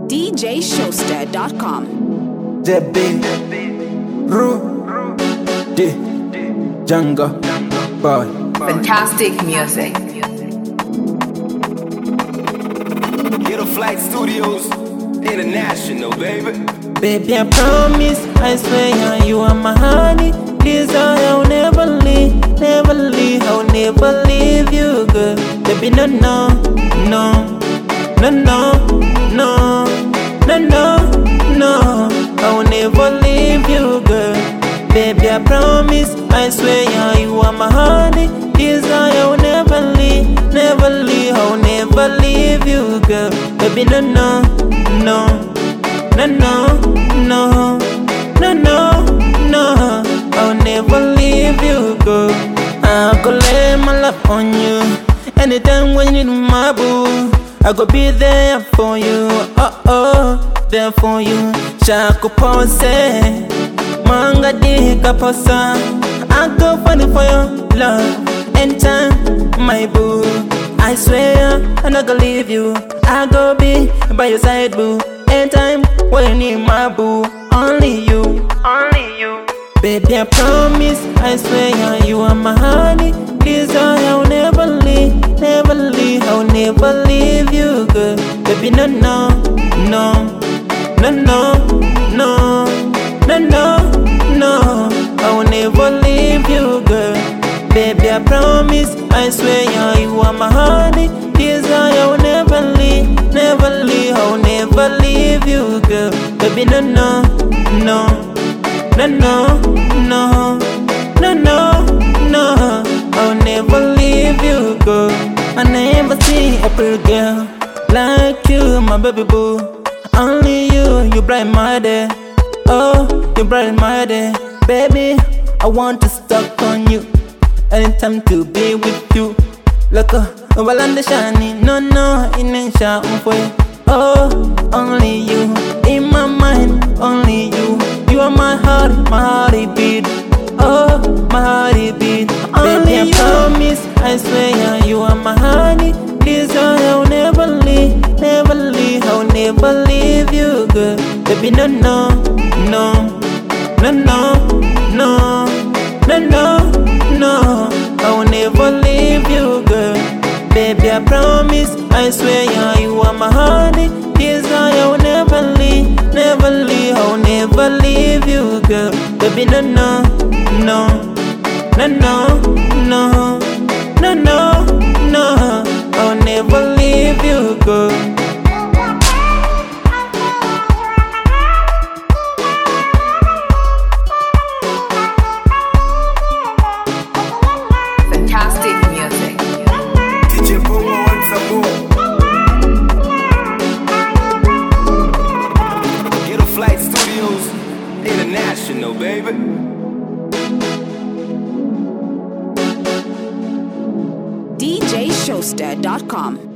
DJShowster.com. JB, Rudy, Django, Boy. Fantastic music. Get a Flight Studios International, baby. Baby, I promise, I swear you are my honey. This I'll never leave, never leave, I'll never leave you, girl. Baby, no, no, no, no, no, no, no, no, no, I'll never leave you, girl. Baby, I promise, I swear you are my honey. This I'll never leave, never leave, I'll never leave you, girl. Baby, no, no, no. No, no, no, no, no, no, I'll never leave you, girl. I go lay my love on you. Anytime when you need my boo, I go be there for you. Oh, oh, there for you. Shako pose, manga di kaposa. I go funny for your love. Anytime, my boo. I swear I'm not gonna leave you. I go be by your side, boo. Anytime when you need my boo, only you, only you. Baby, I promise, I swear you are my honey. This I'll never leave, never leave, I'll never leave you, girl. Baby, no, no, no, no, no, no, no, no, no, I'll never leave you, girl. Baby, I promise, I swear you are my honey. This I'll never leave, never leave, I'll never leave you, girl. Baby, no, no, no, no, no, no, no, no, no, I'll never leave you, girl. I never see a pretty girl like you, my baby boo. Only you brighten my day. Oh, you brighten my day. Baby, I want to stuck on you. Anytime to be with you. Like a walanda shiny. No, no, it ain't shouting for you. Oh, only you. In my mind, only you. You are my heart beat. Oh, my heart beat. Baby, I promise, I swear you are my honey. This I'll never leave, never leave, I'll never leave you, girl. Baby, no, no, no, no, no, no, no, no, no, I'll never leave you, girl. Baby, I promise, I swear you are my honey. This I'll never leave, never leave, I'll never leave you, girl. Baby, no, no, no, no, no, no, no, no, no, I'll never leave you, girl. Fantastic music. DJ Boom wants some more. Get a Flight Studios International, baby. DJShowster.com.